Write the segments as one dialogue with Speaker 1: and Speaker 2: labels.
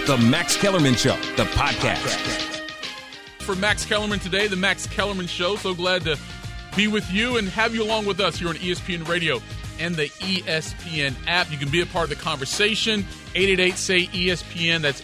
Speaker 1: The Max Kellerman Show, the podcast.
Speaker 2: For Max Kellerman today, the Max Kellerman Show. So glad to be with you and have you along with us here on ESPN Radio and the ESPN app. You can be a part of the conversation. 888-SAY-ESPN. That's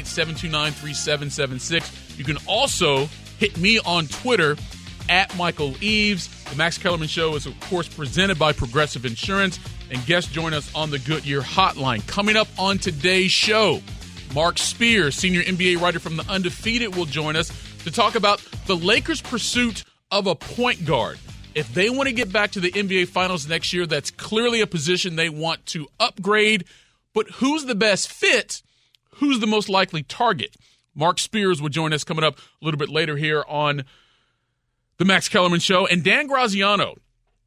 Speaker 2: 888-729-3776. You can also hit me on Twitter at Michael Eaves. The Max Kellerman Show is, of course, presented by Progressive Insurance. And guests join us on the Goodyear Hotline. Coming up on today's show, Mark Spears, senior NBA writer from The Undefeated, will join us to talk about the Lakers' pursuit of a point guard. If they want to get back to the NBA Finals next year, that's clearly a position they want to upgrade. But who's the best fit? Who's the most likely target? Mark Spears will join us coming up a little bit later here on the Max Kellerman Show. And Dan Graziano,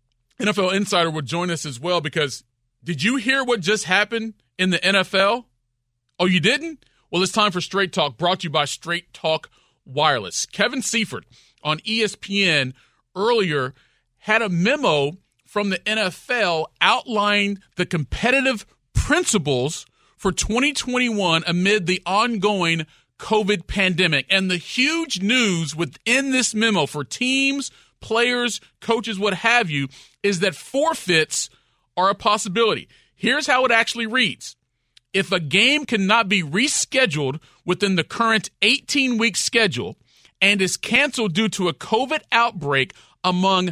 Speaker 2: NFL Insider, will join us as well because did you hear what just happened in the NFL? Oh, you didn't? Well, it's time for Straight Talk, brought to you by Straight Talk Wireless. Kevin Seifert on ESPN earlier had a memo from the NFL outlining the competitive principles for 2021 amid the ongoing COVID pandemic. And the huge news within this memo for teams, players, coaches, what have you, is that forfeits are a possibility. Here's how it actually reads. If a game cannot be rescheduled within the current 18-week schedule and is canceled due to a COVID outbreak among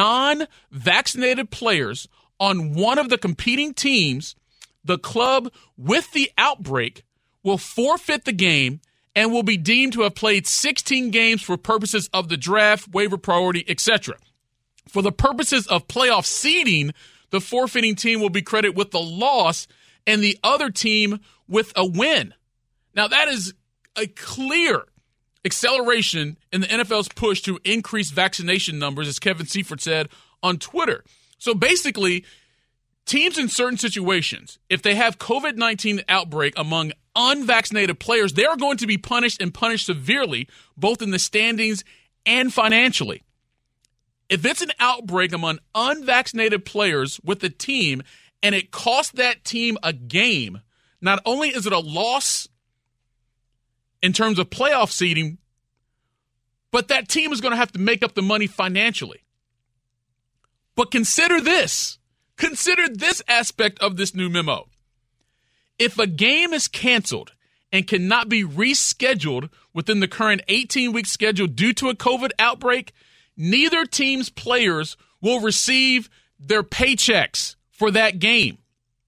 Speaker 2: non-vaccinated players on one of the competing teams, the club with the outbreak will forfeit the game and will be deemed to have played 16 games for purposes of the draft, waiver priority, etc. For the purposes of playoff seeding, the forfeiting team will be credited with the loss and the other team with a win. Now, that is a clear acceleration in the NFL's push to increase vaccination numbers, as Kevin Seifert said on Twitter. So basically, teams in certain situations, if they have COVID-19 outbreak among unvaccinated players, they are going to be punished and punished severely, both in the standings and financially. If it's an outbreak among unvaccinated players with the team and it costs that team a game, not only is it a loss in terms of playoff seeding, but that team is going to have to make up the money financially. But consider this. Consider this aspect of this new memo. If a game is canceled and cannot be rescheduled within the current 18-week schedule due to a COVID outbreak, neither team's players will receive their paychecks for that game.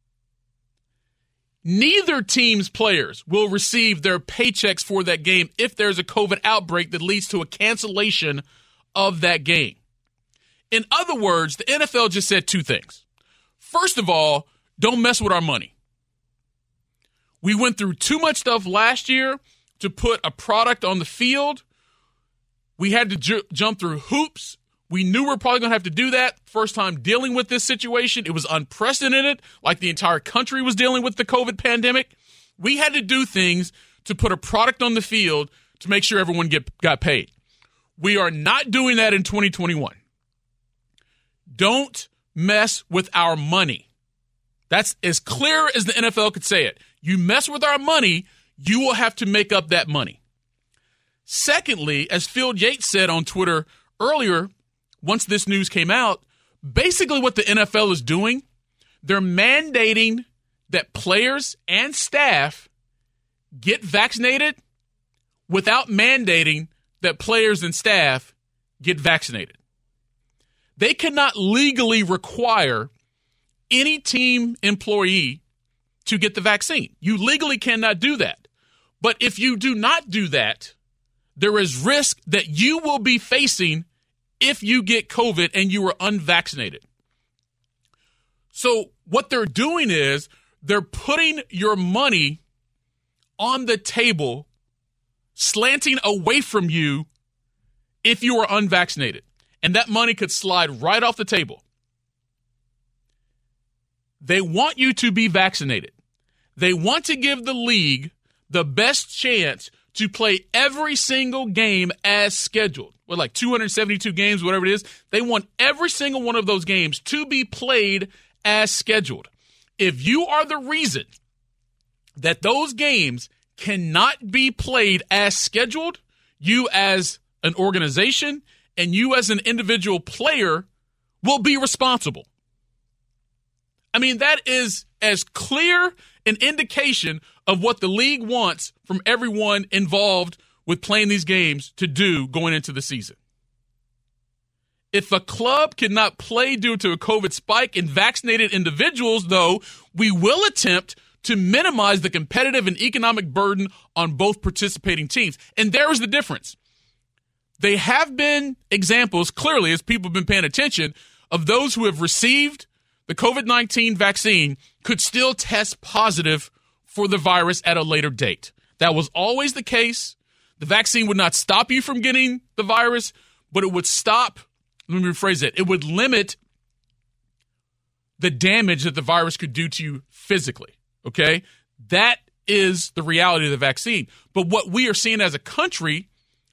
Speaker 2: Neither team's players will receive their paychecks for that game if there's a COVID outbreak that leads to a cancellation of that game. In other words, the NFL just said two things. First of all, don't mess with our money. We went through too much stuff last year to put a product on the field. We had to jump through hoops. We knew we were probably going to have to do that. First time dealing with this situation. It was unprecedented, like the entire country was dealing with the COVID pandemic. We had to do things to put a product on the field to make sure everyone got paid. We are not doing that in 2021. Don't mess with our money. That's as clear as the NFL could say it. You mess with our money, you will have to make up that money. Secondly, as Phil Yates said on Twitter earlier, once this news came out, basically what the NFL is doing, they're mandating that players and staff get vaccinated without mandating that players and staff get vaccinated. They cannot legally require any team employee to get the vaccine. You legally cannot do that. But if you do not do that, there is risk that you will be facing if you get COVID and you are unvaccinated. So what they're doing is they're putting your money on the table, slanting away from you if you are unvaccinated. And that money could slide right off the table. They want you to be vaccinated. They want to give the league the best chance to play every single game as scheduled. Well, like 272 games, whatever it is. They want every single one of those games to be played as scheduled. If you are the reason that those games cannot be played as scheduled, you as an organization and you as an individual player will be responsible. I mean, that is as clear an indication of what the league wants from everyone involved with playing these games to do going into the season. If a club cannot play due to a COVID spike in vaccinated individuals, though, we will attempt to minimize the competitive and economic burden on both participating teams. And there is the difference. They have been examples, clearly, as people have been paying attention, of those who have received the COVID-19 vaccine could still test positive for the virus at a later date. That was always the case. The vaccine would not stop you from getting the virus, but it would stop, let me rephrase it, it would limit the damage that the virus could do to you physically, okay? That is the reality of the vaccine. But what we are seeing as a country,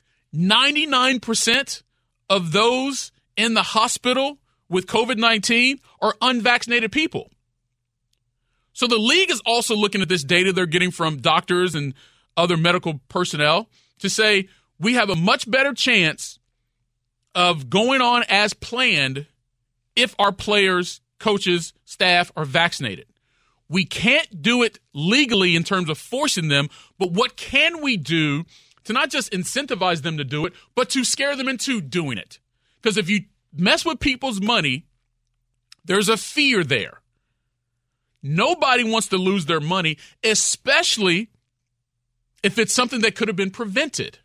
Speaker 2: 99% of those in the hospital with COVID-19 are unvaccinated people. So the league is also looking at this data they're getting from doctors and other medical personnel to say we have a much better chance of going on as planned if our players, coaches, staff are vaccinated. We can't do it legally in terms of forcing them, but what can we do to not just incentivize them to do it, but to scare them into doing it? Because if you mess with people's money, there's a fear there. Nobody wants to lose their money, especially if it's something that could have been prevented.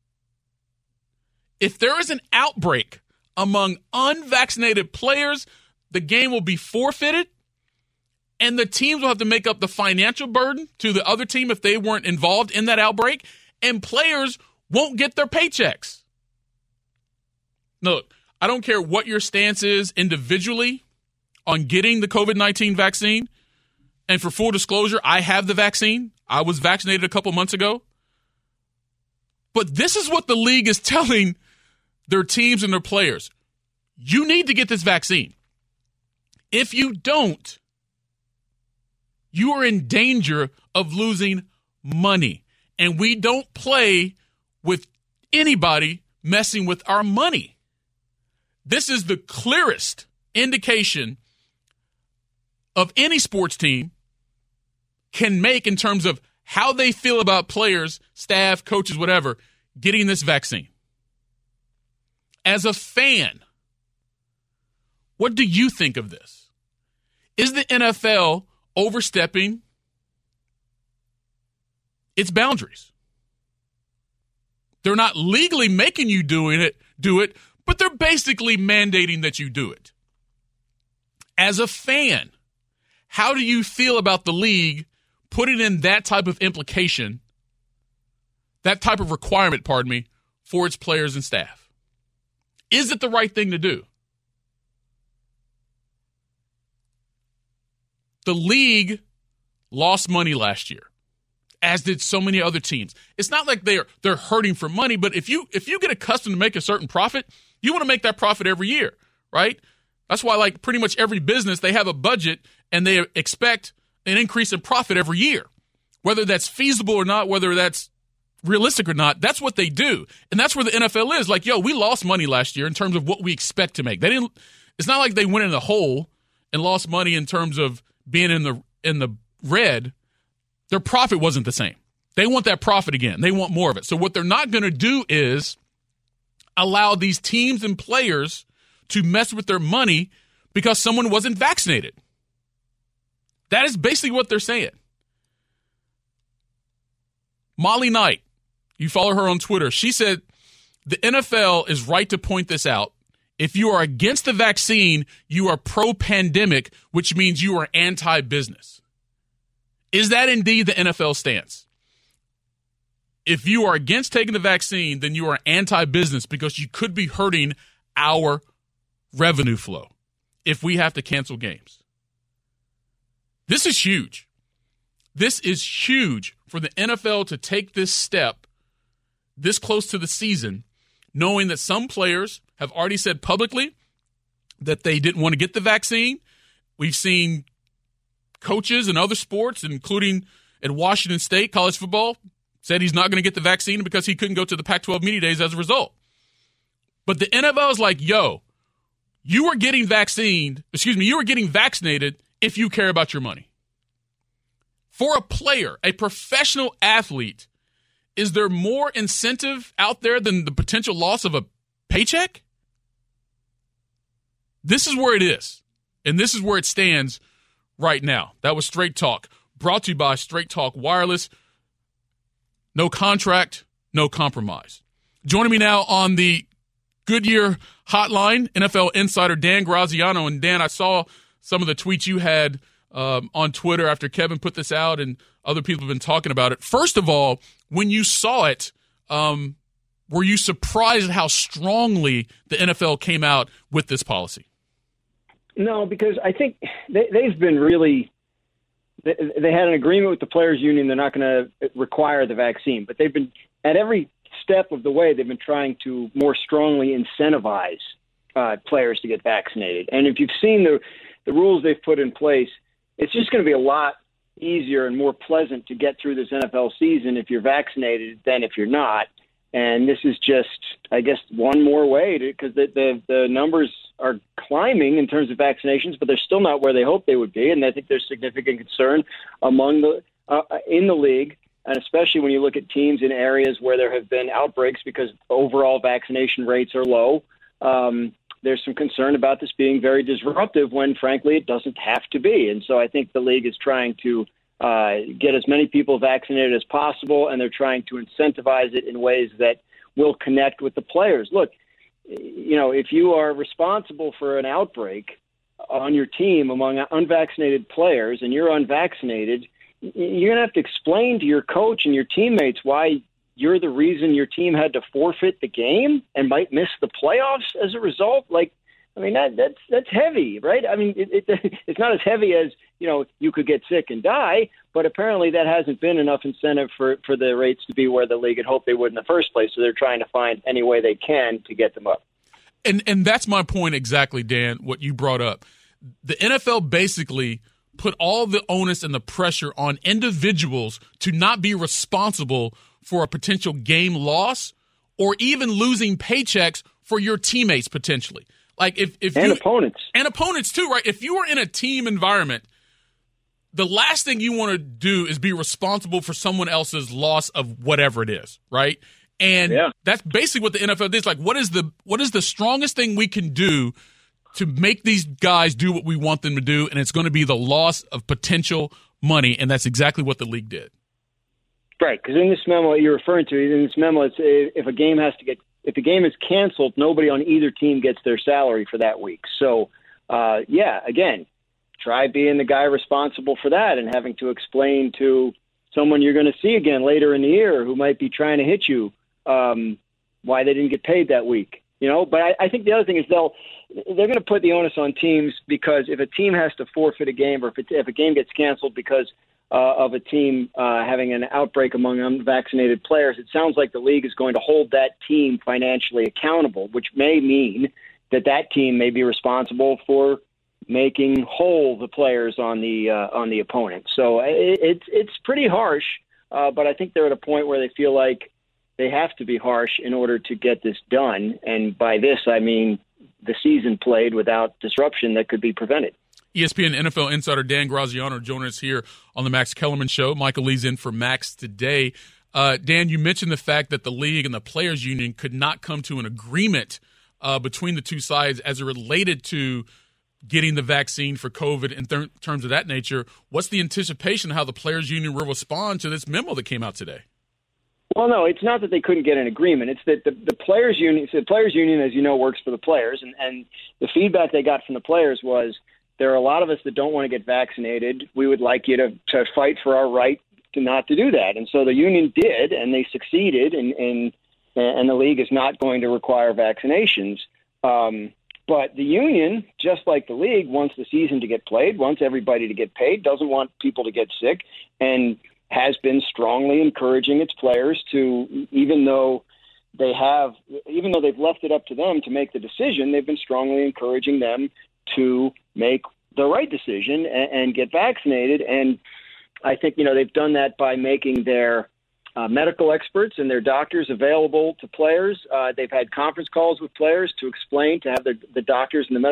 Speaker 2: If there is an outbreak among unvaccinated players, the game will be forfeited, and the teams will have to make up the financial burden to the other team if they weren't involved in that outbreak, and players won't get their paychecks. Look, I don't care what your stance is individually on getting the COVID-19 vaccine. And for full disclosure, I have the vaccine. I was vaccinated a couple months ago. But this is what the league is telling their teams and their players. You need to get this vaccine. If you don't, you are in danger of losing money. And we don't play with anybody messing with our money. This is the clearest indication of any sports team can make in terms of how they feel about players, staff, coaches, whatever, getting this vaccine. As a fan, what do you think of this? Is the NFL overstepping its boundaries? They're not legally making you do it, but they're basically mandating that you do it. As a fan, how do you feel about the league putting in that type of implication, that type of requirement, for its players and staff? Is it the right thing to do? The league lost money last year, as did so many other teams. It's not like they're hurting for money, but if you get accustomed to make a certain profit, you want to make that profit every year, right? That's why, like pretty much every business, they have a budget and they expect an increase in profit every year. Whether that's feasible or not, whether that's realistic or not, that's what they do. And that's where the NFL is. Like, we lost money last year in terms of what we expect to make. It's not like they went in the hole and lost money in terms of being in the red. Their profit wasn't the same. They want that profit again. They want more of it. So what they're not going to do is allow these teams and players to mess with their money because someone wasn't vaccinated. That is basically what they're saying. Molly Knight, you follow her on Twitter. She said the NFL is right to point this out. If you are against the vaccine, you are pro-pandemic, which means you are anti-business. Is that indeed the NFL stance? If you are against taking the vaccine, then you are anti-business because you could be hurting our revenue flow if we have to cancel games. This is huge. This is huge for the NFL to take this step this close to the season, knowing that some players have already said publicly that they didn't want to get the vaccine. We've seen coaches in other sports, including at Washington State college football, said he's not going to get the vaccine because he couldn't go to the Pac-12 media days as a result. But the NFL is like, yo, you are getting vaccinated if you care about your money. For a player, a professional athlete, is there more incentive out there than the potential loss of a paycheck? This is where it is, and this is where it stands right now. That was Straight Talk, brought to you by Straight Talk Wireless. No contract, no compromise. Joining me now on the Goodyear Hotline, NFL insider Dan Graziano. And Dan, I saw some of the tweets you had on Twitter after Kevin put this out, and other people have been talking about it. First of all, when you saw it, were you surprised at how strongly the NFL came out with this policy?
Speaker 3: No, because I think they've been really – they had an agreement with the players' union. They're not going to require the vaccine. But they've been – at every step of the way, they've been trying to more strongly incentivize players to get vaccinated. And if you've seen the rules they've put in place, it's just going to be a lot easier and more pleasant to get through this NFL season if you're vaccinated than if you're not. And this is just, I guess, one more way because the numbers are climbing in terms of vaccinations, but they're still not where they hope they would be. And I think there's significant concern among in the league, and especially when you look at teams in areas where there have been outbreaks because overall vaccination rates are low. There's some concern about this being very disruptive when, frankly, it doesn't have to be. And so I think the league is trying to get as many people vaccinated as possible, and they're trying to incentivize it in ways that will connect with the players. Look, you know, if you are responsible for an outbreak on your team among unvaccinated players and you're unvaccinated, you're going to have to explain to your coach and your teammates why you're the reason your team had to forfeit the game and might miss the playoffs as a result. Like, I mean, that's heavy, right? I mean, it's not as heavy as, you know, you could get sick and die, but apparently that hasn't been enough incentive for the rates to be where the league had hoped they would in the first place. So they're trying to find any way they can to get them up.
Speaker 2: And that's my point exactly, Dan, what you brought up. The NFL basically put all the onus and the pressure on individuals to not be responsible for a potential game loss or even losing paychecks for your teammates potentially. Like if
Speaker 3: opponents.
Speaker 2: And opponents too, right? If you are in a team environment, the last thing you want to do is be responsible for someone else's loss of whatever it is, right? And that's basically what the NFL did. It's like, what is the strongest thing we can do to make these guys do what we want them to do? And it's going to be the loss of potential money, and that's exactly what the league did.
Speaker 3: Right, because in this memo you're referring to, in this memo, it's if the game is canceled, nobody on either team gets their salary for that week. So, again, try being the guy responsible for that and having to explain to someone you're going to see again later in the year who might be trying to hit you why they didn't get paid that week. You know, but I think the other thing is they're going to put the onus on teams because if a team has to forfeit a game or if a game gets canceled because of a team having an outbreak among unvaccinated players, it sounds like the league is going to hold that team financially accountable, which may mean that team may be responsible for making whole the players on the opponent. So it's pretty harsh, but I think they're at a point where they feel like they have to be harsh in order to get this done. And by this, I mean the season played without disruption that could be prevented.
Speaker 2: ESPN NFL insider Dan Graziano joining us here on the Max Kellerman Show. Michael Lee's in for Max today. Dan, you mentioned the fact that the league and the players' union could not come to an agreement between the two sides as it related to getting the vaccine for COVID in terms of that nature. What's the anticipation of how the players' union will respond to this memo that came out today?
Speaker 3: Well, no, it's not that they couldn't get an agreement. It's that the players' union, as you know, works for the players, and the feedback they got from the players was, there are a lot of us that don't want to get vaccinated. We would like you to fight for our right to not to do that. And so the union did, and they succeeded, and the league is not going to require vaccinations. But the union, just like the league, wants the season to get played, wants everybody to get paid, doesn't want people to get sick, and has been strongly encouraging its players to, even though they've left it up to them to make the decision, they've been strongly encouraging them to make the right decision and get vaccinated. And I think, they've done that by making their medical experts and their doctors available to players. They've had conference calls with players to explain, to have the doctors and the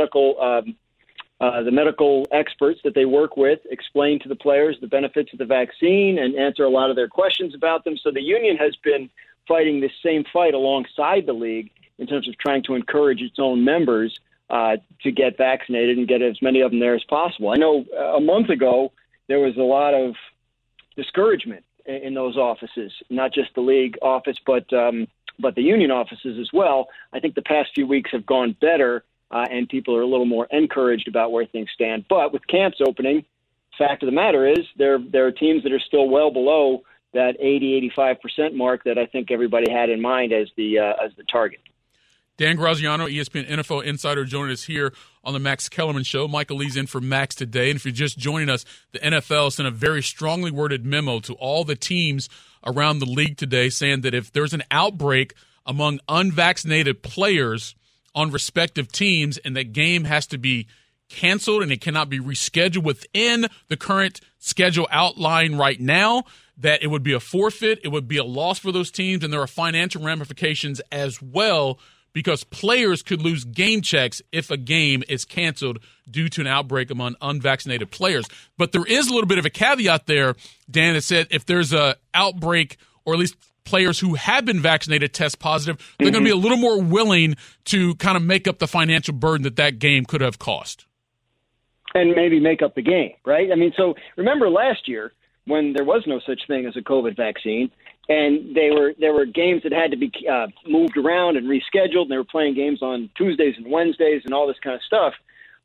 Speaker 3: medical experts that they work with explain to the players the benefits of the vaccine and answer a lot of their questions about them. So the union has been fighting this same fight alongside the league in terms of trying to encourage its own members to get vaccinated and get as many of them there as possible. I know a month ago there was a lot of discouragement in those offices, not just the league office, but the union offices as well. I think the past few weeks have gone better, and people are a little more encouraged about where things stand. But with camps opening, fact of the matter is there are teams that are still well below that 80-85% mark that I think everybody had in mind as the target.
Speaker 2: Dan Graziano, ESPN NFL Insider, joining us here on the Max Kellerman Show. Michael Lee's in for Max today. And if you're just joining us, the NFL sent a very strongly worded memo to all the teams around the league today saying that if there's an outbreak among unvaccinated players on respective teams and that game has to be canceled and it cannot be rescheduled within the current schedule outline right now, that it would be a forfeit, it would be a loss for those teams, and there are financial ramifications as well, because players could lose game checks if a game is canceled due to an outbreak among unvaccinated players. But there is a little bit of a caveat there, Dan, that said if there's an outbreak, or at least players who have been vaccinated test positive, they're going to be a little more willing to kind of make up the financial burden that game could have cost.
Speaker 3: And maybe make up the game, right? I mean, so remember last year when there was no such thing as a COVID vaccine, and there were games that had to be moved around and rescheduled, and they were playing games on Tuesdays and Wednesdays and all this kind of stuff.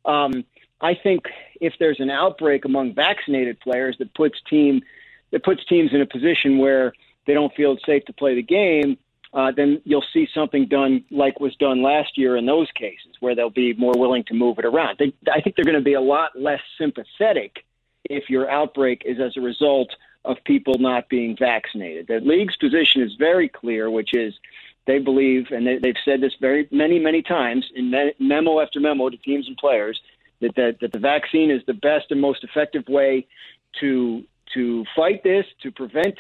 Speaker 3: I think if there's an outbreak among vaccinated players that puts teams in a position where they don't feel it's safe to play the game, then you'll see something done like was done last year in those cases, where they'll be more willing to move it around. I think they're going to be a lot less sympathetic if your outbreak is as a result of people not being vaccinated. The league's position is very clear, which is they believe, and they've said this many times in memo after memo to teams and players, that the vaccine is the best and most effective way to fight this, to prevent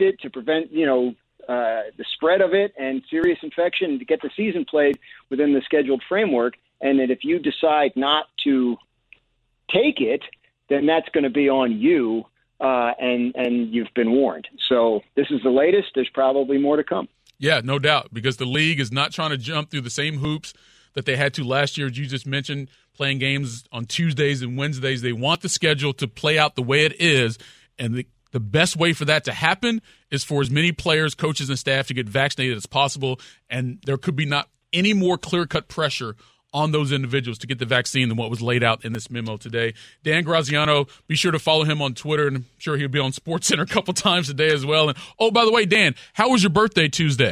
Speaker 3: the spread of it and serious infection, and to get the season played within the scheduled framework. And that if you decide not to take it, then that's going to be on you, and you've been warned. So this is the latest. There's probably more to come.
Speaker 2: Yeah, no doubt, because the league is not trying to jump through the same hoops that they had to last year, as you just mentioned, playing games on Tuesdays and Wednesdays. They want the schedule to play out the way it is, and the best way for that to happen is for as many players, coaches, and staff to get vaccinated as possible, and there could be not any more clear-cut pressure on those individuals to get the vaccine than what was laid out in this memo today. Dan Graziano, be sure to follow him on Twitter, and I'm sure he'll be on SportsCenter a couple times today as well. And oh, by the way, Dan, how was your birthday Tuesday?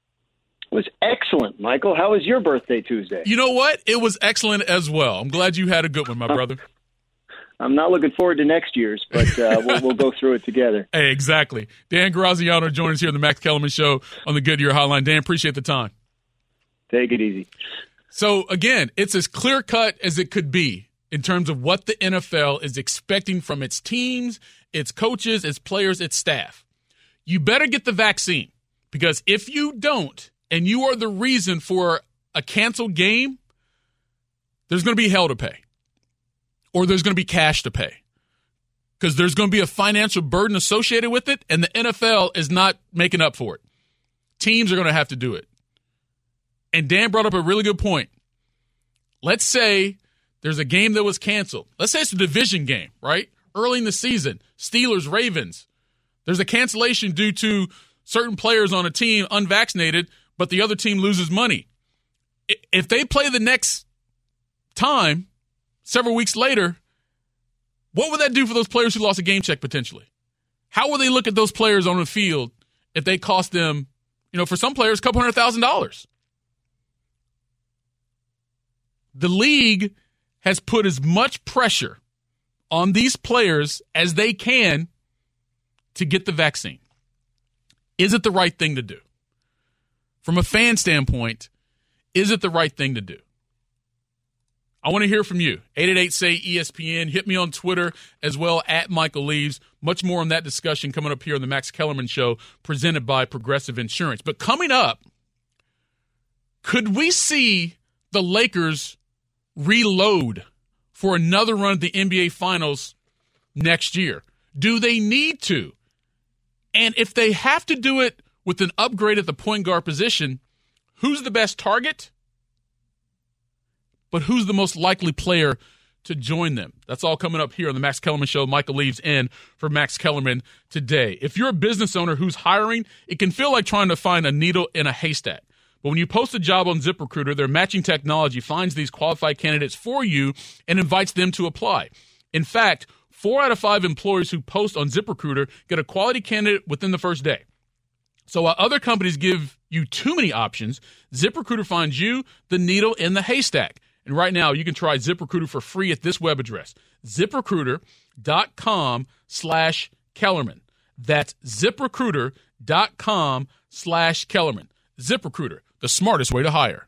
Speaker 3: It was excellent, Michael. How was your birthday Tuesday?
Speaker 2: You know what? It was excellent as well. I'm glad you had a good one, my brother.
Speaker 3: I'm not looking forward to next year's, but we'll go through it together.
Speaker 2: Hey, exactly. Dan Graziano joining us here on the Max Kellerman Show on the Goodyear Hotline. Dan, appreciate the time.
Speaker 3: Take it easy.
Speaker 2: So, again, it's as clear-cut as it could be in terms of what the NFL is expecting from its teams, its coaches, its players, its staff. You better get the vaccine, because if you don't, and you are the reason for a canceled game, there's going to be hell to pay, or there's going to be cash to pay, because there's going to be a financial burden associated with it, and the NFL is not making up for it. Teams are going to have to do it. And Dan brought up a really good point. Let's say there's a game that was canceled. Let's say it's a division game, right? Early in the season, Steelers, Ravens. There's a cancellation due to certain players on a team unvaccinated, but the other team loses money. If they play the next time, several weeks later, what would that do for those players who lost a game check potentially? How will they look at those players on the field if they cost them, for some players, a couple $100,000? The league has put as much pressure on these players as they can to get the vaccine. Is it the right thing to do? From a fan standpoint, is it the right thing to do? I want to hear from you. 888-SAY-ESPN. Hit me on Twitter as well, at Michael Leaves. Much more on that discussion coming up here on the Max Kellerman Show, presented by Progressive Insurance. But coming up, could we see the Lakers reload for another run at the NBA Finals next year? Do they need to? And if they have to do it with an upgrade at the point guard position, who's the best target? But who's the most likely player to join them? That's all coming up here on the Max Kellerman Show. Michael Leaves in for Max Kellerman today. If you're a business owner who's hiring, it can feel like trying to find a needle in a haystack. But when you post a job on ZipRecruiter, their matching technology finds these qualified candidates for you and invites them to apply. In fact, 4 out of 5 employers who post on ZipRecruiter get a quality candidate within the first day. So while other companies give you too many options, ZipRecruiter finds you the needle in the haystack. And right now, you can try ZipRecruiter for free at this web address, ZipRecruiter.com/Kellerman. That's ZipRecruiter.com/Kellerman. ZipRecruiter, the smartest way to hire.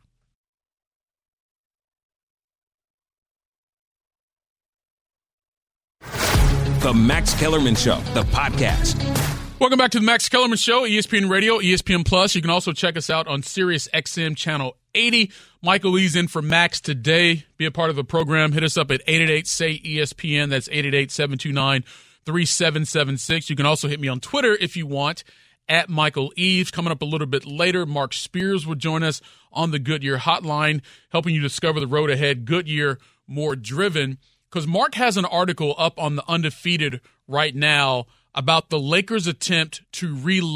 Speaker 1: The Max Kellerman Show, the podcast.
Speaker 2: Welcome back to the Max Kellerman Show, ESPN Radio, ESPN Plus. You can also check us out on Sirius XM Channel 80. Michael Lee's in for Max today. Be a part of the program. Hit us up at 888-SAY-ESPN. That's 888-729-3776. You can also hit me on Twitter if you want, at Michael Eaves. Coming up a little bit later, Mark Spears will join us on the Goodyear Hotline, helping you discover the road ahead. Goodyear, more driven. Because Mark has an article up on the Undefeated right now about the Lakers' attempt to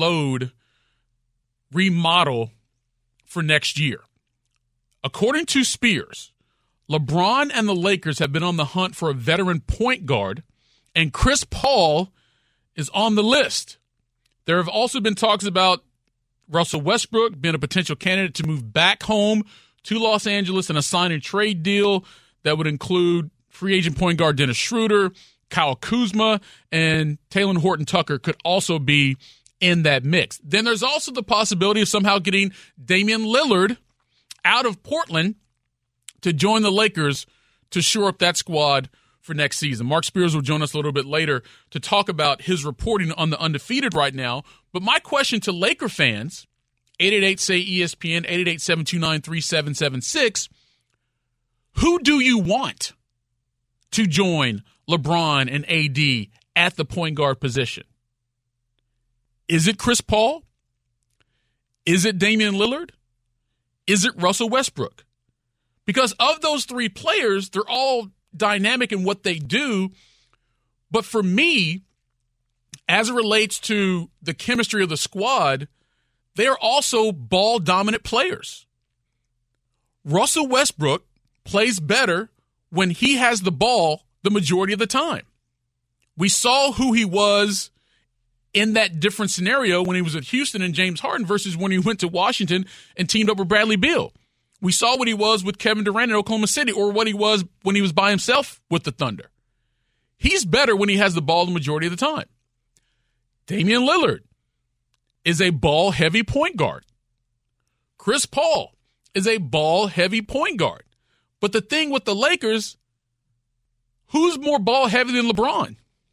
Speaker 2: remodel for next year. According to Spears, LeBron and the Lakers have been on the hunt for a veteran point guard, and Chris Paul is on the list. There have also been talks about Russell Westbrook being a potential candidate to move back home to Los Angeles in a sign and trade deal that would include free agent point guard Dennis Schroeder, Kyle Kuzma, and Talen Horton-Tucker could also be in that mix. Then there's also the possibility of somehow getting Damian Lillard out of Portland to join the Lakers to shore up that squad for next season. Mark Spears will join us a little bit later to talk about his reporting on the Undefeated right now. But my question to Laker fans, 888-SAY-ESPN, 888-729-3776, who do you want to join LeBron and AD at the point guard position? Is it Chris Paul? Is it Damian Lillard? Is it Russell Westbrook? Because of those three players, they're all dynamic in what they do. But for me, as it relates to the chemistry of the squad, they are also ball-dominant players. Russell Westbrook plays better when he has the ball the majority of the time. We saw who he was in that different scenario when he was at Houston and James Harden versus when he went to Washington and teamed up with Bradley Beal. We saw what he was with Kevin Durant in Oklahoma City, or what he was when he was by himself with the Thunder. He's better when he has the ball the majority of the time. Damian Lillard is a ball-heavy point guard. Chris Paul is a ball-heavy point guard. But the thing with the Lakers, who's more ball-heavy than LeBron?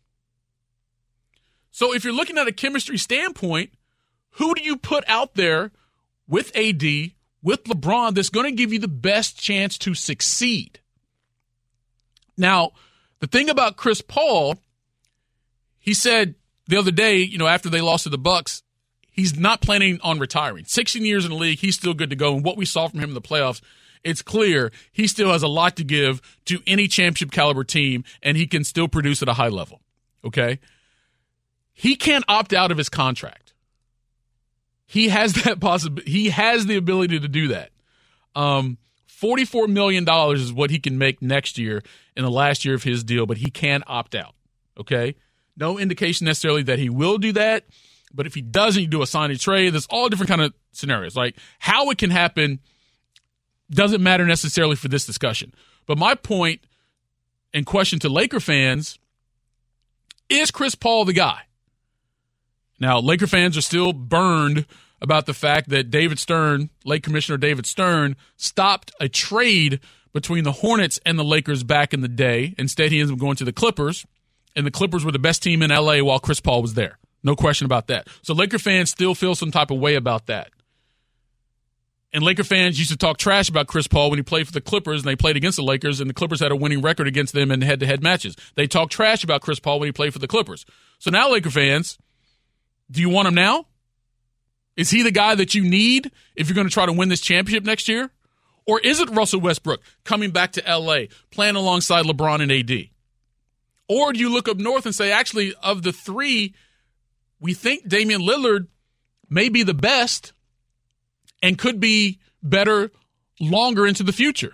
Speaker 2: So if you're looking at a chemistry standpoint, who do you put out there with AD, with LeBron, that's going to give you the best chance to succeed? Now, the thing about Chris Paul, he said the other day, after they lost to the Bucks, he's not planning on retiring. 16 years in the league, he's still good to go. And what we saw from him in the playoffs, it's clear he still has a lot to give to any championship caliber team, and he can still produce at a high level. Okay? He can't opt out of his contract. He has that possibility. He has the ability to do that. $44 million is what he can make next year in the last year of his deal, but he can opt out. Okay? No indication necessarily that he will do that, but if he doesn't, you do a sign and trade. There's all different kind of scenarios. Like how it can happen doesn't matter necessarily for this discussion. But my point and question to Laker fans, is Chris Paul the guy? Now, Laker fans are still burned about the fact that David Stern, Lake Commissioner David Stern, stopped a trade between the Hornets and the Lakers back in the day. Instead, he ends up going to the Clippers, and the Clippers were the best team in L.A. while Chris Paul was there. No question about that. So Laker fans still feel some type of way about that. And Laker fans used to talk trash about Chris Paul when he played for the Clippers, and they played against the Lakers, and the Clippers had a winning record against them in head-to-head matches. They talk trash about Chris Paul when he played for the Clippers. So now, Laker fans, do you want him now? Is he the guy that you need if you're going to try to win this championship next year? Or is it Russell Westbrook coming back to L.A., playing alongside LeBron and AD? Or do you look up north and say, actually, of the three, we think Damian Lillard may be the best and could be better longer into the future?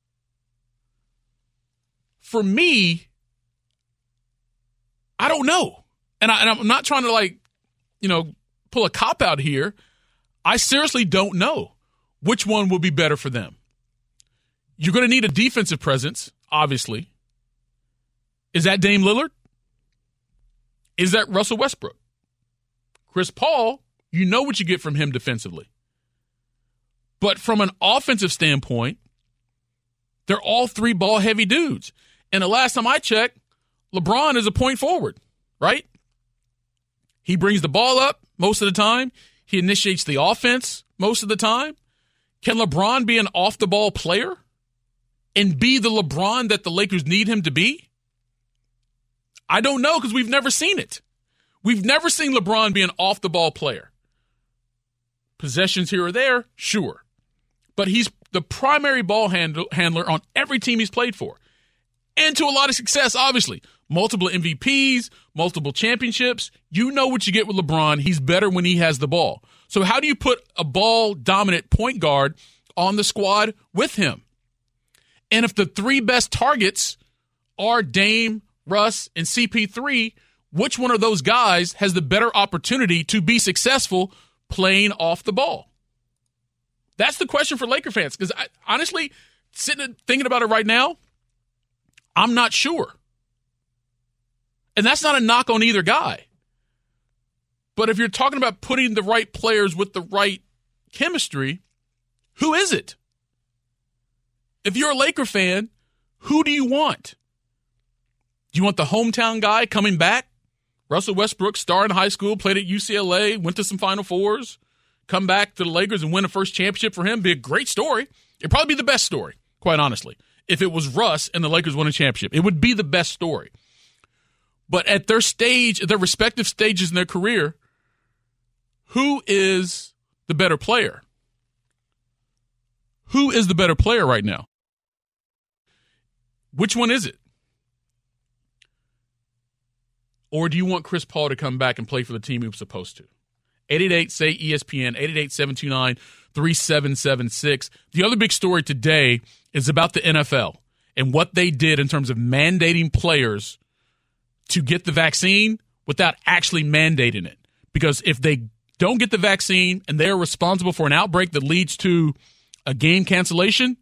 Speaker 2: For me, I don't know. And I'm not trying to, pull a cop-out here. I seriously don't know which one will be better for them. You're going to need a defensive presence, obviously. Is that Dame Lillard? Is that Russell Westbrook? Chris Paul, you know what you get from him defensively. But from an offensive standpoint, they're all three ball-heavy dudes. And the last time I checked, LeBron is a point forward, right? He brings the ball up most of the time. He initiates the offense most of the time. Can LeBron be an off-the-ball player and be the LeBron that the Lakers need him to be? I don't know, because we've never seen it. We've never seen LeBron be an off-the-ball player. Possessions here or there, sure. But he's the primary ball handler on every team he's played for. And to a lot of success, obviously. Multiple MVPs, multiple championships. You know what you get with LeBron. He's better when he has the ball. So how do you put a ball-dominant point guard on the squad with him? And if the three best targets are Dame, Russ, and CP3, which one of those guys has the better opportunity to be successful playing off the ball? That's the question for Laker fans. Because honestly, sitting and thinking about it right now, I'm not sure. And that's not a knock on either guy. But if you're talking about putting the right players with the right chemistry, who is it? If you're a Laker fan, who do you want? Do you want the hometown guy coming back? Russell Westbrook, star in high school, played at UCLA, went to some Final Fours, come back to the Lakers and win a first championship for him. Be a great story. It'd probably be the best story, quite honestly. If it was Russ and the Lakers won a championship, it would be the best story. But at their stage, their respective stages in their career, who is the better player? Who is the better player right now? Which one is it? Or do you want Chris Paul to come back and play for the team he was supposed to? 888-SAY-ESPN, 888-729-3776. The other big story today is about the NFL and what they did in terms of mandating players to get the vaccine without actually mandating it. Because if they don't get the vaccine and they're responsible for an outbreak that leads to a game cancellation,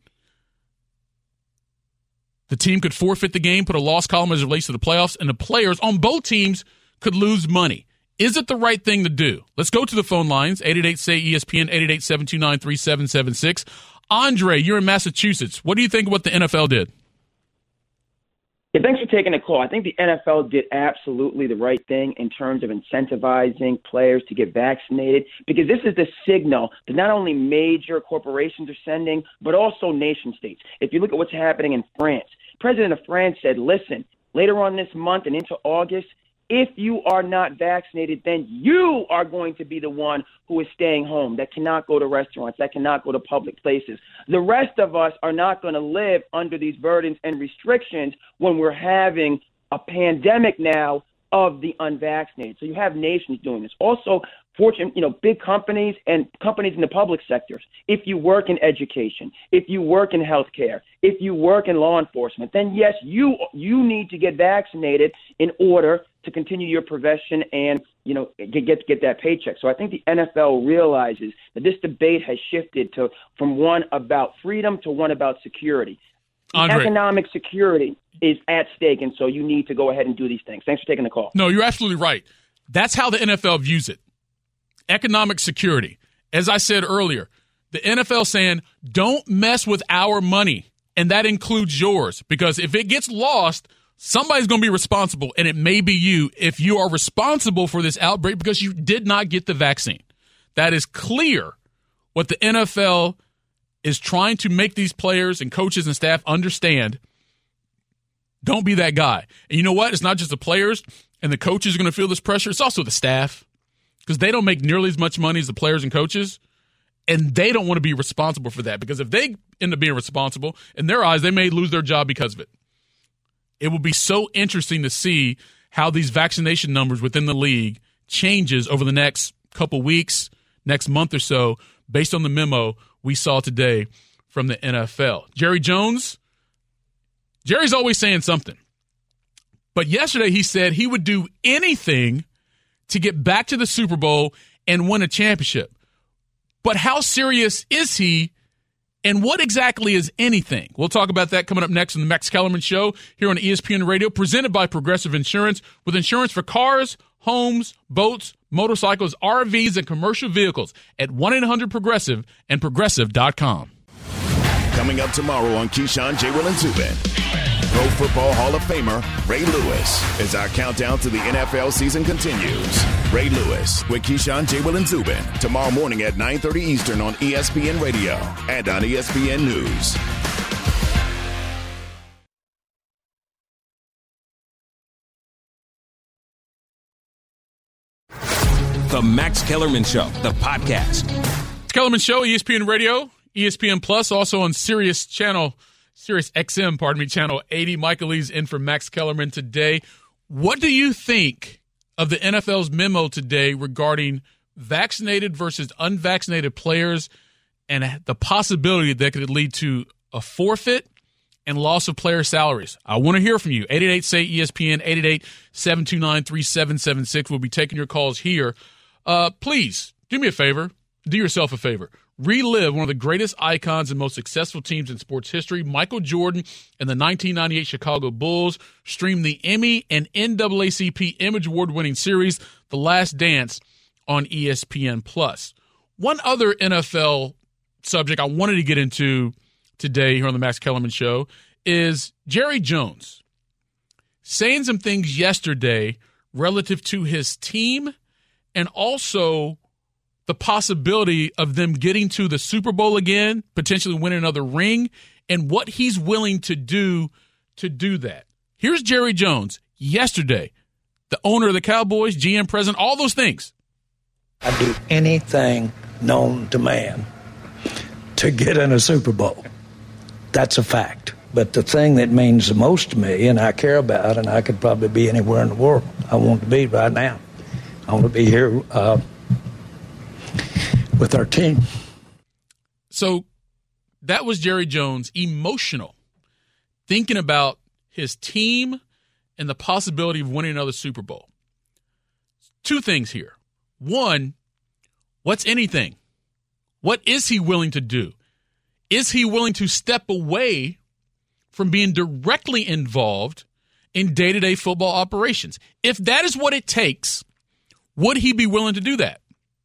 Speaker 2: the team could forfeit the game, put a loss column as it relates to the playoffs, and the players on both teams could lose money. Is it the right thing to do? Let's go to the phone lines, 888-SAY-ESPN, 888-729-3776. Andre, you're in Massachusetts. What do you think of what the NFL did?
Speaker 4: Yeah, thanks for taking the call. I think the NFL did absolutely the right thing in terms of incentivizing players to get vaccinated, because this is the signal that not only major corporations are sending, but also nation states. If you look at what's happening in France, President of France said, listen, later on this month and into August, if you are not vaccinated, then you are going to be the one who is staying home, that cannot go to restaurants, that cannot go to public places. The rest of us are not going to live under these burdens and restrictions when we're having a pandemic now of the unvaccinated. So you have nations doing this. Also, big companies and companies in the public sectors. If you work in education, if you work in healthcare, if you work in law enforcement, then yes, you need to get vaccinated in order to continue your profession and, get that paycheck. So I think the NFL realizes that this debate has shifted from one about freedom to one about security.
Speaker 2: Andre,
Speaker 4: economic security is at stake, and so you need to go ahead and do these things. Thanks for taking the call.
Speaker 2: No, you're absolutely right. That's how the NFL views it. Economic security. As I said earlier, the NFL saying, don't mess with our money. and that includes yours. Because if it gets lost, somebody's going to be responsible, and it may be you if you are responsible for this outbreak because you did not get the vaccine. That is clear what the NFL is trying to make these players and coaches and staff understand. Don't be that guy. And you know what? It's not just the players and the coaches are going to feel this pressure. It's also the staff because they don't make nearly as much money as the players and coaches, and they don't want to be responsible for that because if they end up being responsible, in their eyes, they may lose their job because of it. It will be so interesting to see how these vaccination numbers within the league changes over the next couple weeks, next month or so, based on the memo we saw today from the NFL. Jerry Jones, Jerry's always saying something. But yesterday he said he would do anything to get back to the Super Bowl and win a championship. But how serious is he, and what exactly is anything? We'll talk about that coming up next on the Max Kellerman Show here on ESPN Radio, presented by Progressive Insurance, with insurance for cars, homes, boats, motorcycles, RVs, and commercial vehicles at 1-800-PROGRESSIVE and Progressive.com.
Speaker 5: Coming up tomorrow on Keyshawn, J. Will, and Zubin, Pro Football Hall of Famer Ray Lewis, as our countdown to the NFL season continues. Ray Lewis with Keyshawn, J. Will, and Zubin tomorrow morning at 9:30 Eastern on ESPN Radio and on ESPN News.
Speaker 1: The Max Kellerman Show, the podcast.
Speaker 2: Kellerman Show, ESPN Radio, ESPN Plus, also on Sirius XM, channel 80. Michael Eaves in for Max Kellerman today. What do you think of the NFL's memo today regarding vaccinated versus unvaccinated players and the possibility that could lead to a forfeit and loss of player salaries? I want to hear from you. 888-SAY-ESPN, 888-729-3776. We'll be taking your calls here. Please, do me a favor. Do yourself a favor. Relive one of the greatest icons and most successful teams in sports history, Michael Jordan and the 1998 Chicago Bulls. Stream the Emmy and NAACP Image Award-winning series, The Last Dance, on ESPN+. One other NFL subject I wanted to get into today here on the Max Kellerman Show is Jerry Jones saying some things yesterday relative to his team and also the possibility of them getting to the Super Bowl again, potentially winning another ring, and what he's willing to do that. Here's Jerry Jones yesterday, the owner of the Cowboys, GM, president, all those things.
Speaker 6: I'd do anything known to man to get in a Super Bowl. That's a fact. But the thing that means the most to me and I care about, and I could probably be anywhere in the world I want to be right now. I want to be here with our team.
Speaker 2: So that was Jerry Jones, emotional, thinking about his team and the possibility of winning another Super Bowl. Two things here. One, what's anything? What is he willing to do? Is he willing to step away from being directly involved in day-to-day football operations? If that is what it takes, would he be willing to do that?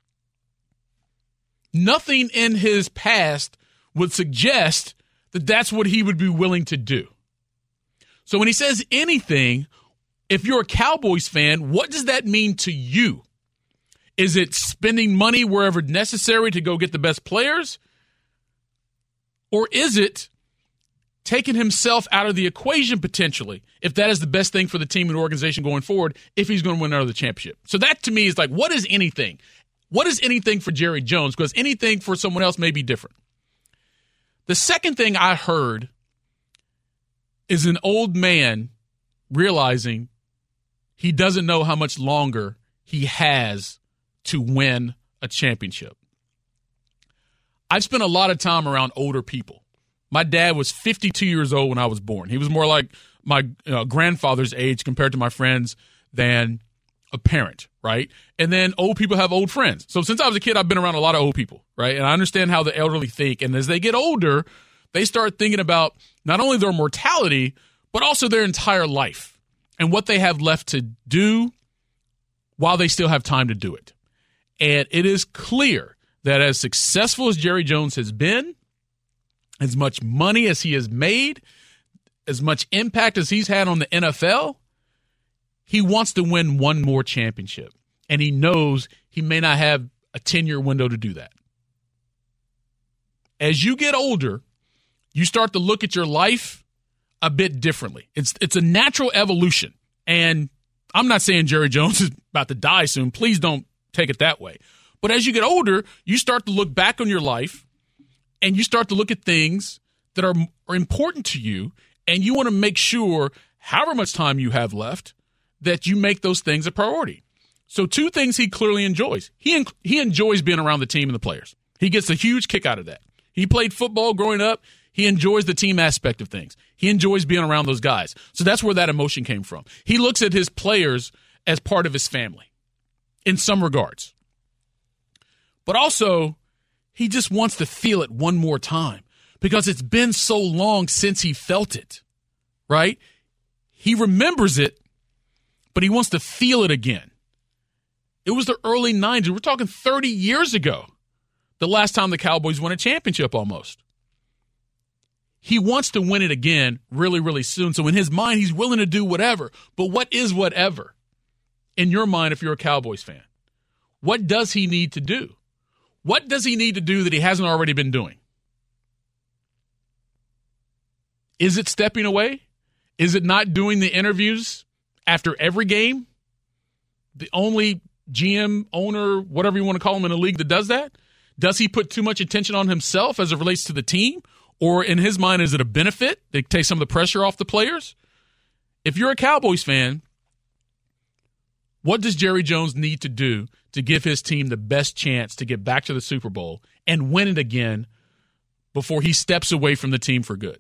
Speaker 2: Nothing in his past would suggest that that's what he would be willing to do. So when he says anything, if you're a Cowboys fan, what does that mean to you? Is it spending money wherever necessary to go get the best players? Or is it taking himself out of the equation potentially, if that is the best thing for the team and organization going forward, if he's going to win another championship? So that to me is like, what is anything? What is anything for Jerry Jones? Because anything for someone else may be different. The second thing I heard is an old man realizing he doesn't know how much longer he has to win a championship. I've spent a lot of time around older people. My dad was 52 years old when I was born. He was more like my grandfather's age compared to my friends than a parent, right? And then old people have old friends. So since I was a kid, I've been around a lot of old people, right? And I understand how the elderly think. And as they get older, they start thinking about not only their mortality, but also their entire life and what they have left to do while they still have time to do it. And it is clear that as successful as Jerry Jones has been, as much money as he has made, as much impact as he's had on the NFL, he wants to win one more championship. And he knows he may not have a 10-year window to do that. As you get older, you start to look at your life a bit differently. It's a natural evolution. And I'm not saying Jerry Jones is about to die soon. Please don't take it that way. But as you get older, you start to look back on your life and you start to look at things that are important to you, and you want to make sure, however much time you have left, that you make those things a priority. So 2 things he clearly enjoys. He enjoys being around the team and the players. He gets a huge kick out of that. He played football growing up. He enjoys the team aspect of things. He enjoys being around those guys. So that's where that emotion came from. He looks at his players as part of his family in some regards. But also, he just wants to feel it one more time because it's been so long since he felt it, right? He remembers it, but he wants to feel it again. It was the early 90s. We're talking 30 years ago, the last time the Cowboys won a championship almost. He wants to win it again really, really soon. So in his mind, he's willing to do whatever. But what is whatever in your mind if you're a Cowboys fan? What does he need to do? What does he need to do that he hasn't already been doing? Is it stepping away? Is it not doing the interviews after every game? The only GM, owner, whatever you want to call him in the league that does that? Does he put too much attention on himself as it relates to the team? Or in his mind, is it a benefit that takes some of the pressure off the players? If you're a Cowboys fan, what does Jerry Jones need to do to give his team the best chance to get back to the Super Bowl and win it again before he steps away from the team for good?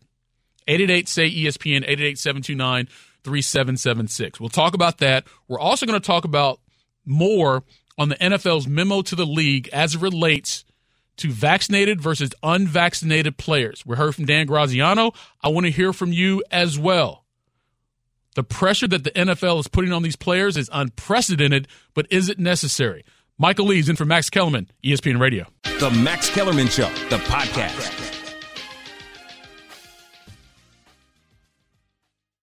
Speaker 2: 888-SAY-ESPN, 888-729-3776. We'll talk about that. We're also going to talk about more on the NFL's memo to the league as it relates to vaccinated versus unvaccinated players. We heard from Dan Graziano. I want to hear from you as well. The pressure that the NFL is putting on these players is unprecedented, but is it necessary? Michael Eaves in for Max Kellerman, ESPN Radio.
Speaker 1: The Max Kellerman Show, the podcast.